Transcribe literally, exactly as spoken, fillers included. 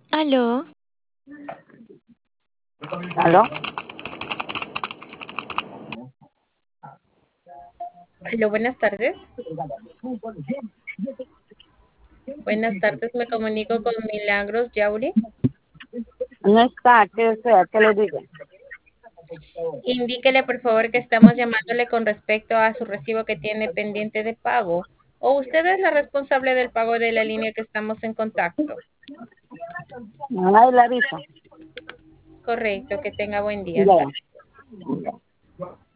Aló, ¿Aló? Aló, buenas tardes. Buenas tardes, me comunico con Milagros Yauri. No está, ¿qué desea? ¿Qué le digo? Indíquele, por favor, que estamos llamándole con respecto a su recibo que tiene pendiente de pago. ¿O usted es la responsable del pago de la línea que estamos en contacto? Ahí le aviso. Correcto, que tenga buen día. Hasta Ya. luego.